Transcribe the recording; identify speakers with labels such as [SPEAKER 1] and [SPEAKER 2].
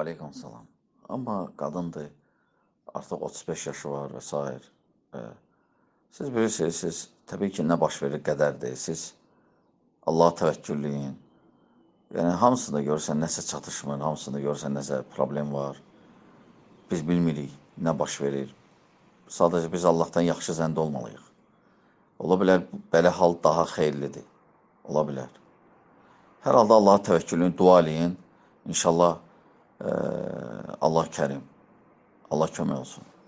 [SPEAKER 1] Aleyküm salam. Amma qadındır, artıq 35 yaşı var və s. Siz bilirsiniz, siz təbii ki, nə baş verir qədərdir. Siz Allaha təvəkkülləyin. Yəni, hamısında görürsən nəsə çatışmır, hamısında görürsən nəsə problem var. Biz bilmirik nə baş verir. Sadəcə biz Allahdan yaxşı zəndə olmalıyıq. Ola bilər, belə hal daha xeyirlidir. Ola bilər. Hər halda Allaha təvəkkülləyin, dua eləyin. İnşallah Allah kərim. Allah kömək olsun.